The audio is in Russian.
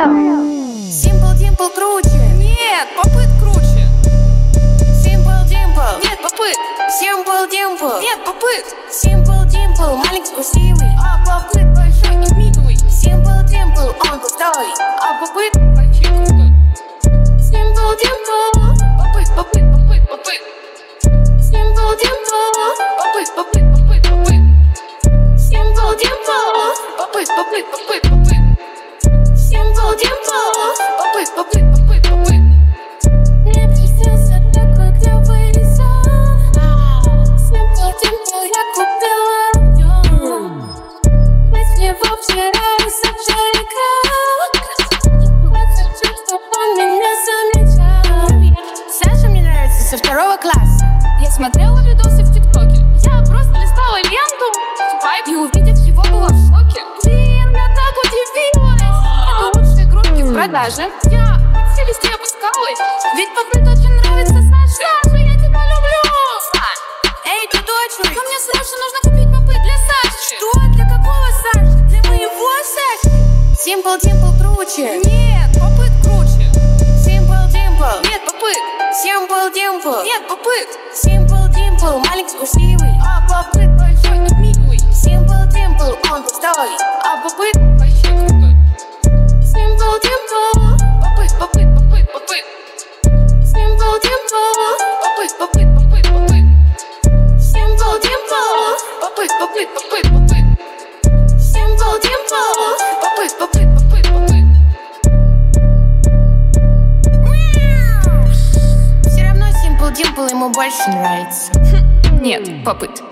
Simple Dimple круче. Нет, попыт круче. Simple Dimple. Нет, попыт. Simple Dimple. Нет, попыт. Simple Dimple маленький красивый, А попыт большой и милый. Simple Dimple он пустой, А попыт вообще крутой. Simple Dimple. Попыт, попыт, попыт, попыт. Simple Dimple. Попыт, попыт, попыт, попыт. Simple Dimple. Попыт, попыт, попыт, попыт. Simple Dimple. Попыт, попыт, попыт, попыт. Не птичился такой клёвый рисунок. Simple Dimple я купила. Мы с него вчера рассажали крак. Я хочу, чтоб он меня замечал. Саша мне нравится со 2 класса. Я смотрела видосы в ТикТоке. Я просто листала ленту, свайп, и увидев его, была в шоке. Блин, я так удивилась. Это лучшие игрушки в продаже. Я все листы опускалась, ведь попыт очень нравится Саше. Саша, я тебя люблю. Эй, ты точно? Но мне срочно нужно купить попыт для Саши. Что? Для какого Саши? Для моего Саши? Simple Dimple круче. Нет, попыт круче. Simple Dimple. Нет, попыт. Simple Dimple. Нет, попыт. Simple Dimple маленький красивый, А попыт большой и милый. Simple Dimple он пустой, А попыт вообще крутой. Simple Dimple. Попыт, попыт, попыт, попыт. Simple Dimple. Попыт, попыт, попыт, попыт. Simple Dimple. Попыт, попыт, попыт, попыт. Simple Dimple. Попыт, попыт, попыт, попыт. Все равно Simple Dimple ему больше нравится. Нет, попыт.